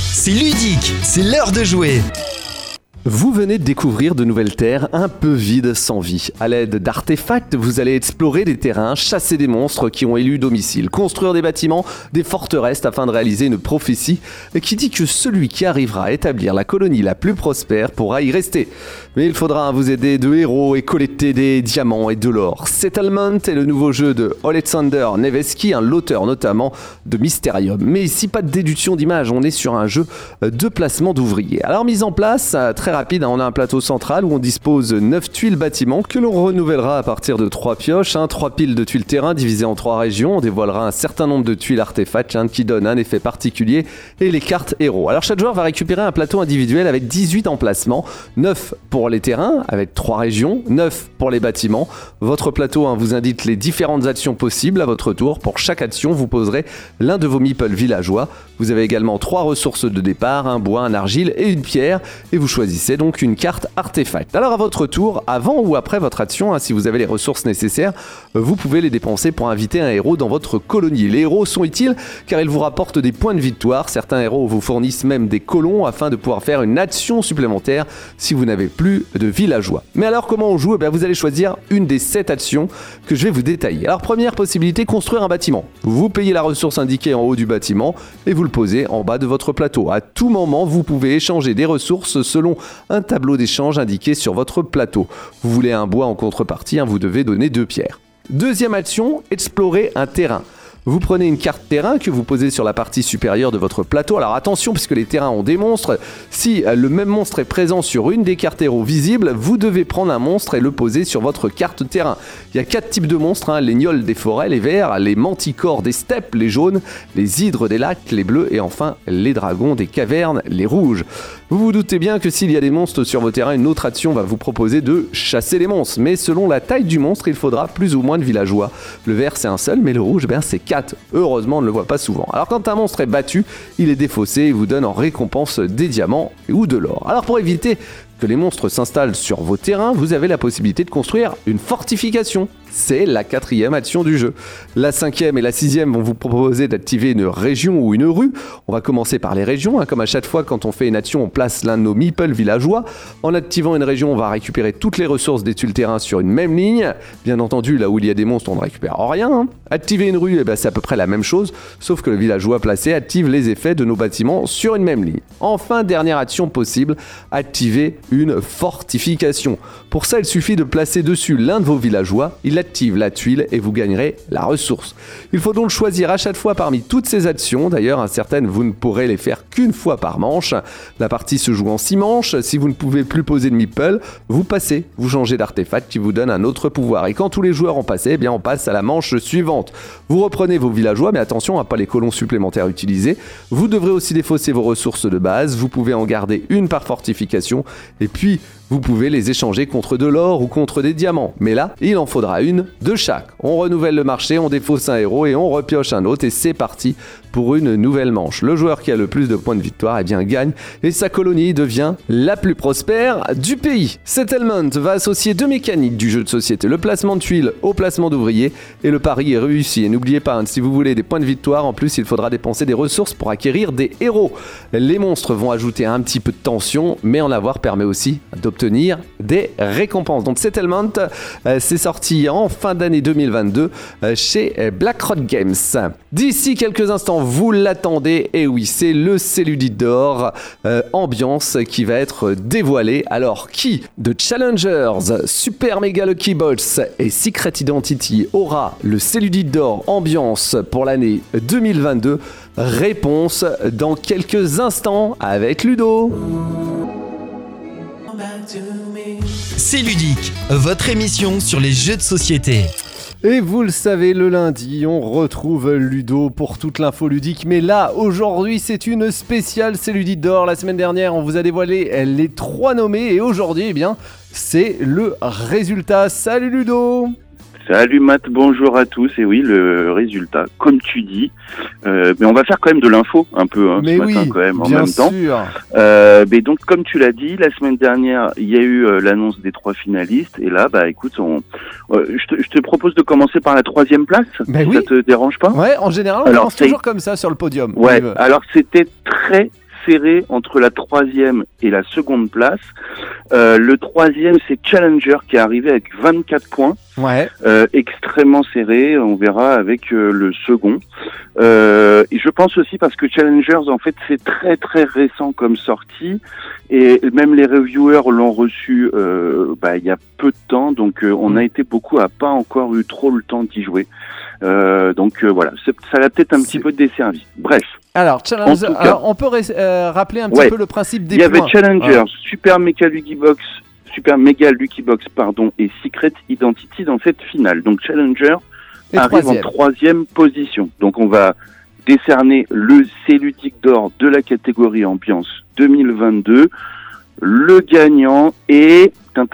c'est ludique, c'est l'heure de jouer. Vous venez de découvrir de nouvelles terres un peu vides sans vie. À l'aide d'artefacts, vous allez explorer des terrains, chasser des monstres qui ont élu domicile, construire des bâtiments, des forteresses afin de réaliser une prophétie qui dit que celui qui arrivera à établir la colonie la plus prospère pourra y rester. Mais il faudra vous aider de héros et collecter des diamants et de l'or. Settlement est le nouveau jeu de Alexander Nevesky, l'auteur notamment de Mysterium. Mais ici, pas de déduction d'images, on est sur un jeu de placement d'ouvriers. Alors mise en place, très rapide, on a un plateau central où on dispose 9 tuiles bâtiments que l'on renouvellera à partir de 3 pioches, 3 piles de tuiles terrain divisées en 3 régions. On dévoilera un certain nombre de tuiles artefacts qui donnent un effet particulier et les cartes héros. Alors chaque joueur va récupérer un plateau individuel avec 18 emplacements, 9 pour les terrains avec 3 régions, 9 pour les bâtiments. Votre plateau vous indique les différentes actions possibles à votre tour. Pour chaque action, vous poserez l'un de vos meeples villageois. Vous avez également 3 ressources de départ, un bois, un argile et une pierre, et vous choisissez donc une carte artefact. Alors à votre tour, avant ou après votre action, si vous avez les ressources nécessaires, vous pouvez les dépenser pour inviter un héros dans votre colonie. Les héros sont utiles car ils vous rapportent des points de victoire. Certains héros vous fournissent même des colons afin de pouvoir faire une action supplémentaire si vous n'avez plus de villageois. Mais alors comment on joue ? Vous allez choisir une des 7 actions que je vais vous détailler. Alors première possibilité, construire un bâtiment. Vous payez la ressource indiquée en haut du bâtiment et vous le posez en bas de votre plateau. À tout moment, vous pouvez échanger des ressources selon un tableau d'échange indiqué sur votre plateau. Vous voulez un bois en contrepartie, vous devez donner 2 pierres. Deuxième action, explorer un terrain. Vous prenez une carte terrain que vous posez sur la partie supérieure de votre plateau. Alors attention, puisque les terrains ont des monstres, si le même monstre est présent sur une des cartes héros visibles, vous devez prendre un monstre et le poser sur votre carte terrain. Il y a 4 types de monstres, les gnolls des forêts, les verts, les manticores des steppes, les jaunes, les hydres des lacs, les bleus et enfin les dragons des cavernes, les rouges. Vous vous doutez bien que s'il y a des monstres sur vos terrains, une autre action va vous proposer de chasser les monstres. Mais selon la taille du monstre, il faudra plus ou moins de villageois. Le vert c'est un seul, mais le rouge c'est 4. Heureusement, on ne le voit pas souvent. Alors quand un monstre est battu, il est défaussé et vous donne en récompense des diamants ou de l'or. Alors pour éviter que les monstres s'installent sur vos terrains, vous avez la possibilité de construire une fortification. C'est la 4e action du jeu. La 5e et la 6e vont vous proposer d'activer une région ou une rue. On va commencer par les régions. Comme à chaque fois quand on fait une action, on place l'un de nos meeples villageois. En activant une région, on va récupérer toutes les ressources des tuiles terrain sur une même ligne. Bien entendu, là où il y a des monstres, on ne récupère rien. Activer une rue, c'est à peu près la même chose, sauf que le villageois placé active les effets de nos bâtiments sur une même ligne. Enfin, dernière action possible, activer une fortification. Pour ça, il suffit de placer dessus l'un de vos villageois, il active la tuile et vous gagnerez la ressource. Il faut donc choisir à chaque fois parmi toutes ces actions. D'ailleurs, certaines, vous ne pourrez les faire qu'une fois par manche. La partie se joue en 6 manches. Si vous ne pouvez plus poser de meeple, vous passez, vous changez d'artefact qui vous donne un autre pouvoir. Et quand tous les joueurs ont passé, on passe à la manche suivante. Vous reprenez vos villageois, mais attention à pas les colons supplémentaires utilisés. Vous devrez aussi défausser vos ressources de base. Vous pouvez en garder une par fortification. Et puis, vous pouvez les échanger contre de l'or ou contre des diamants. Mais là, il en faudra une de chaque. On renouvelle le marché, on défausse un héros et on repioche un autre. Et c'est parti pour une nouvelle manche. Le joueur qui a le plus de points de victoire gagne et sa colonie devient la plus prospère du pays. Settlement va associer 2 mécaniques du jeu de société. Le placement de tuiles au placement d'ouvriers et le pari est réussi. Et n'oubliez pas, si vous voulez des points de victoire, en plus il faudra dépenser des ressources pour acquérir des héros. Les monstres vont ajouter un petit peu de tension, mais en avoir permet aussi d'obtenir des récompenses. Donc Settlement, c'est sorti en fin d'année 2022 chez BlackRock Games. D'ici quelques instants, vous l'attendez, et oui, c'est le Céludite d'or ambiance qui va être dévoilé. Alors, qui de Challengers, Super Mega Lucky Bolts et Secret Identity aura le Céludite d'or ambiance pour l'année 2022 ? Réponse dans quelques instants avec Ludo. C'est ludique, votre émission sur les jeux de société. Et vous le savez, le lundi, on retrouve Ludo pour toute l'info ludique. Mais là, aujourd'hui, c'est une spéciale Céludite d'or. La semaine dernière, on vous a dévoilé les 3 nommés. Et aujourd'hui, c'est le résultat. Salut Ludo! Salut Matt, bonjour à tous. Et oui, le résultat, comme tu dis, mais on va faire quand même de l'info un peu mais ce oui, matin quand même en bien même sûr. temps. Mais donc comme tu l'as dit, la semaine dernière, il y a eu l'annonce des 3 finalistes. Et là, écoute, je te propose de commencer par la 3e place. Mais si oui. ça te dérange pas? Ouais, en général, on commence toujours comme ça sur le podium. Ouais. Alors c'était très serré entre la troisième et la seconde place. Le troisième, c'est Challenger qui est arrivé avec 24 points. Ouais. Extrêmement serré, on verra avec le second. Et je pense aussi parce que Challengers, en fait, c'est très très récent comme sortie, et même les reviewers l'ont reçu il y a peu de temps, donc on a été beaucoup à pas encore eu trop le temps d'y jouer. Voilà, ça l'a peut-être un petit peu desservi. Bref. Alors, Challenger, on peut rappeler un petit peu le principe des points. Il y avait Challengers, Super Mega Lucky Box, et Secret Identity dans cette finale. Donc Challenger arrive en troisième position. Donc on va décerner le C-Ludique d'or de la catégorie Ambiance 2022. Le gagnant est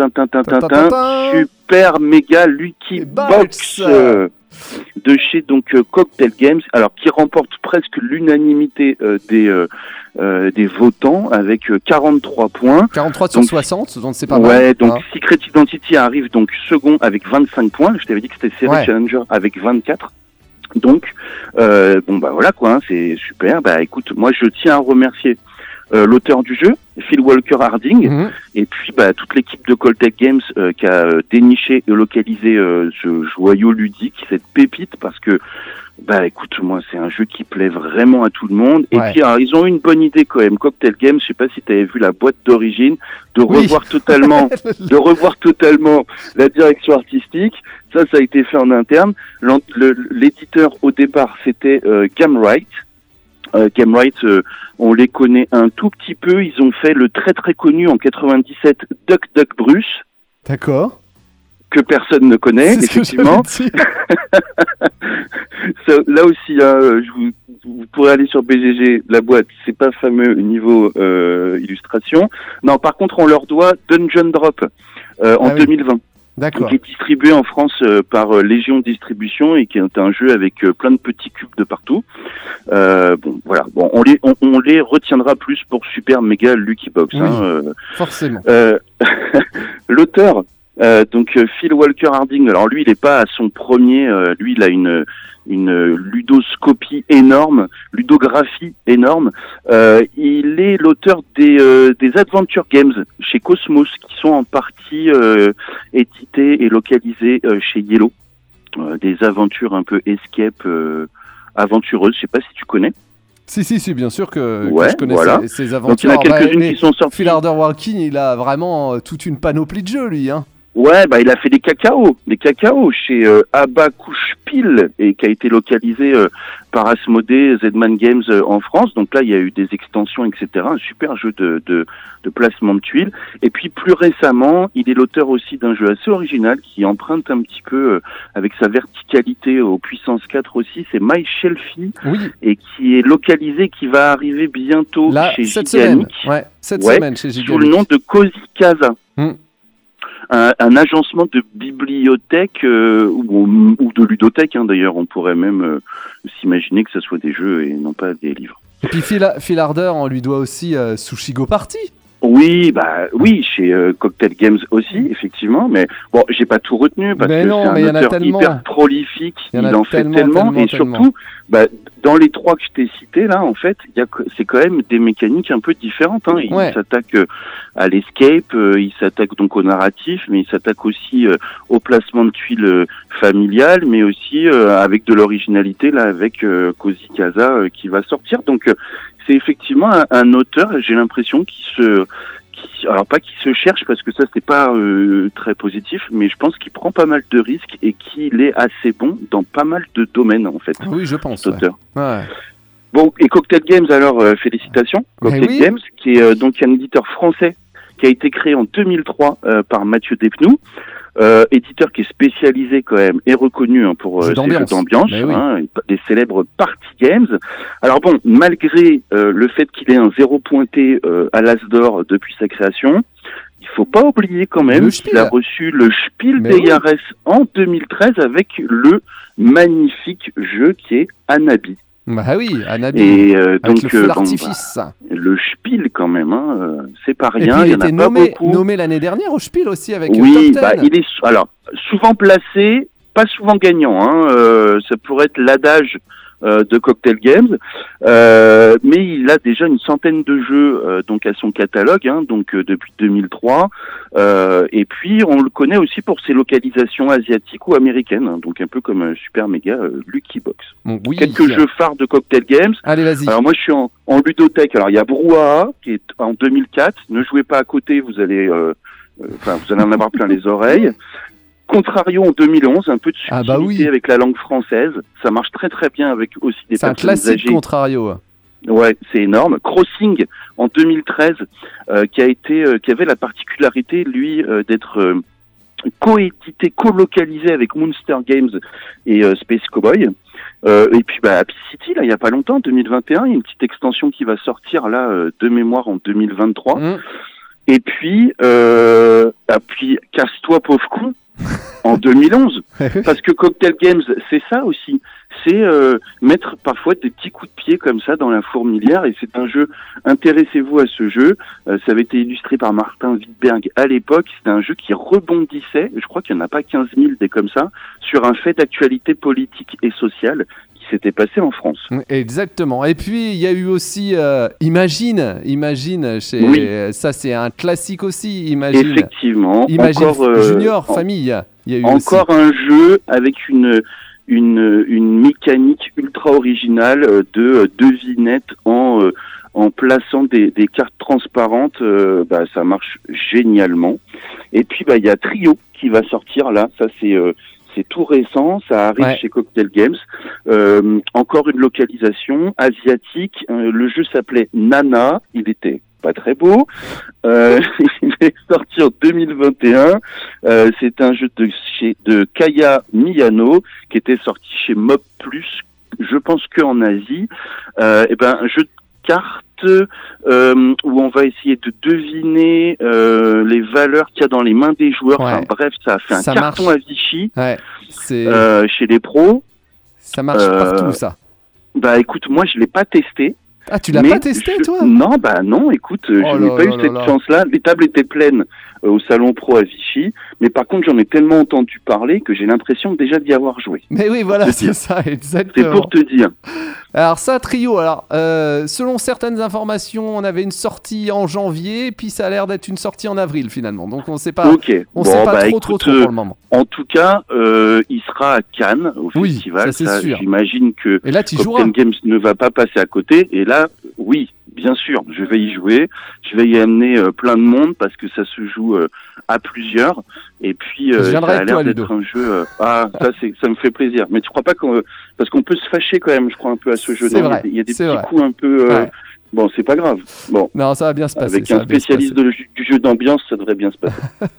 Super Mega Lucky Box de chez Cocktail Games, alors qui remporte presque l'unanimité des votants avec 43 points. 43 sur 60, donc c'est pas mal. Ouais, donc Secret Identity arrive donc second avec 25 points. Je t'avais dit que c'était série Challenger avec 24. Donc voilà quoi, c'est super. Écoute, moi je tiens à remercier l'auteur du jeu, Phil Walker Harding, et puis toute l'équipe de Cocktail Games qui a déniché et localisé ce joyau ludique, cette pépite, parce que écoute, moi c'est un jeu qui plaît vraiment à tout le monde. Et puis alors, ils ont eu une bonne idée quand même, Cocktail Games, je sais pas si tu avais vu la boîte d'origine, de revoir totalement la direction artistique. Ça a été fait en interne. L'éditeur au départ c'était Gamewright. Gamewright, on les connaît un tout petit peu. Ils ont fait le très très connu en 97 Duck Duck Bruce. D'accord. Que personne ne connaît, effectivement. Là aussi, vous pourrez aller sur BGG, la boîte, c'est pas fameux niveau illustration. Non, par contre, on leur doit Dungeon Drop en 2020. D'accord. Qui est distribué en France par Légion Distribution et qui est un jeu avec plein de petits cubes de partout. On les retiendra plus pour Super Mega Lucky Box. Oui, forcément. L'auteur, Phil Walker Harding, alors lui il n'est pas à son premier, lui il a une ludoscopie énorme, ludographie énorme. Il est l'auteur des Adventure Games chez Cosmos, qui sont en partie édités et localisés chez Yellow. Des aventures un peu escape, aventureuses, je sais pas si tu connais. Si, bien sûr que je connais ces aventures. Donc il y en a quelques-unes qui sont sorties. Phil Harder Walking, il a vraiment toute une panoplie de jeux, lui, hein. Ouais, il a fait des cacao chez Abakushpil, et qui a été localisé par Asmodée, Zedman Games en France. Donc là, il y a eu des extensions, etc. Un super jeu de placement de tuiles. Et puis plus récemment, il est l'auteur aussi d'un jeu assez original qui emprunte un petit peu avec sa verticalité au puissance 4 aussi. C'est My Shelfie, et qui est localisé, qui va arriver bientôt chez Giganic. Cette semaine chez Giganic. Sous le nom de Cozy Casa. Un agencement de bibliothèque ou de ludothèque, d'ailleurs. On pourrait même s'imaginer que ce soit des jeux et non pas des livres. Et puis Phil Harder, on lui doit aussi Sushigo Party. Oui, chez Cocktail Games aussi, effectivement, mais bon, j'ai pas tout retenu parce que c'est un auteur hyper prolifique, il en fait tellement, et surtout, dans les trois que je t'ai cités là, en fait, c'est quand même des mécaniques un peu différentes. Il s'attaque à l'escape, il s'attaque donc au narratif, mais il s'attaque aussi au placement de tuiles familiales, mais aussi avec de l'originalité là, avec Cozy Casa qui va sortir. Donc c'est effectivement un auteur, j'ai l'impression, qui se cherche, parce que ça c'est pas très positif, mais je pense qu'il prend pas mal de risques et qu'il est assez bon dans pas mal de domaines en fait. Oui, je pense. Cet auteur. Ouais. Bon, et Cocktail Games, alors félicitations. Cocktail Games, qui est donc un éditeur français qui a été créé en 2003 par Mathieu Despnous. Éditeur qui est spécialisé quand même et reconnu pour ses jeux d'ambiance, des célèbres party games. Alors bon, malgré le fait qu'il ait un 0 pointé à l'As d'or depuis sa création, il faut pas oublier quand même qu'il a reçu le Spiel des Jahres en 2013 avec le magnifique jeu qui est Anabi. Anabi. Et donc le feu d'artifice. Le Spiel quand même, c'est pas rien. Et puis, il était nommé l'année dernière au Spiel aussi avec Top 10. Il est souvent placé, pas souvent gagnant. Ça pourrait être l'adage de Cocktail Games, mais il a déjà une centaine de jeux donc à son catalogue, hein, donc depuis 2003. Et puis on le connaît aussi pour ses localisations asiatiques ou américaines, hein, donc un peu comme Super Mega Lucky Box. Oui. Quelques jeux phares de Cocktail Games. Allez, vas-y. Alors moi je suis en ludothèque. Alors il y a Brouhaha qui est en 2004. Ne jouez pas à côté, vous allez en avoir plein les oreilles. Contrario en 2011, un peu de subtilité avec la langue française. Ça marche très très bien avec aussi des personnes âgées. C'est un classique Contrario. Ouais, c'est énorme. Crossing en 2013, qui avait la particularité, lui, d'être coédité, colocalisé avec Monster Games et Space Cowboy. Et puis Happy City, là, il y a pas longtemps, 2021, il y a une petite extension qui va sortir là de mémoire en 2023. Et puis Casse-toi pauvre con en 2011, parce que Cocktail Games, c'est ça aussi, c'est mettre parfois des petits coups de pied comme ça dans la fourmilière, et c'est un jeu, intéressez-vous à ce jeu, ça avait été illustré par Martin Wittberg à l'époque, c'était un jeu qui rebondissait, je crois qu'il n'y en a pas 15 000 des comme ça, sur un fait d'actualité politique et sociale qui s'était passé en France. Exactement. Et puis il y a eu aussi Imagine ça c'est un classique aussi. Imagine. Effectivement. Imagine encore, Junior Famille. Il y a eu encore aussi un jeu avec une mécanique ultra originale de devinette en plaçant des cartes transparentes. Ça marche génialement. Et puis il y a Trio qui va sortir là. Ça c'est tout récent, ça arrive chez Cocktail Games. Encore une localisation asiatique. Le jeu s'appelait Nana. Il était pas très beau. Il est sorti en 2021. C'est un jeu de Kaya Miyano qui était sorti chez Mob Plus. Je pense qu'en Asie. Un jeu de cartes où on va essayer de deviner les valeurs qu'il y a dans les mains des joueurs. Enfin, bref, ça a fait un carton à Vichy chez les pros. Ça marche partout, ça. Écoute, moi je l'ai pas testé. Ah, tu l'as pas testé, toi? Non, écoute, je n'ai pas eu cette chance-là. Les tables étaient pleines au Salon Pro à Vichy, mais par contre, j'en ai tellement entendu parler que j'ai l'impression déjà d'y avoir joué. Mais oui, voilà, c'est ça, exactement. C'est pour te dire. Alors ça, Trio, selon certaines informations, on avait une sortie en janvier, puis ça a l'air d'être une sortie en avril, finalement. Donc on sait pas, sait pas trop pour le moment. En tout cas, il sera à Cannes, au festival. Ça, c'est sûr. J'imagine que et là, Cocktail Games ne va pas passer à côté, et là, oui, bien sûr, je vais y jouer. Je vais y amener plein de monde parce que ça se joue à plusieurs. Et puis, ça a l'air d'être un jeu... ça me fait plaisir. Mais tu crois pas parce qu'on peut se fâcher quand même, je crois, un peu à ce jeu. Il y a des petits coups un peu... Bon, c'est pas grave. Bon. Non, ça va bien se passer. Avec un spécialiste du jeu d'ambiance, ça devrait bien se passer.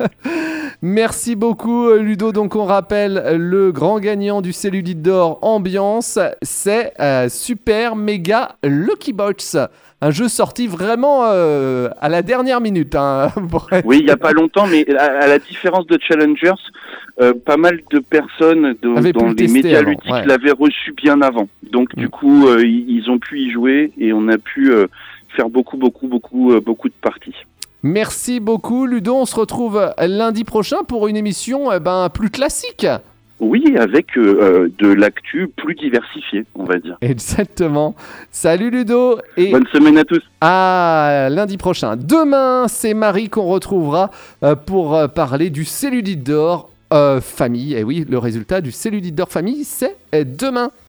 Merci beaucoup, Ludo. Donc, on rappelle, le grand gagnant du Cellulite d'Or Ambiance, c'est Super Mega Lucky Box. Un jeu sorti vraiment à la dernière minute. Hein, oui, il n'y a pas longtemps, mais à la différence de Challengers, pas mal de personnes dans les médias ludiques l'avaient reçu bien avant. Donc du coup, ils ont pu y jouer et on a pu faire beaucoup de parties. Merci beaucoup, Ludo. On se retrouve lundi prochain pour une émission plus classique. Oui, avec de l'actu plus diversifiée, on va dire. Exactement. Salut Ludo. Et bonne semaine à tous. À lundi prochain. Demain, c'est Marie qu'on retrouvera pour parler du Cellulite d'Or Famille. Et oui, le résultat du Cellulite d'Or Famille, c'est demain.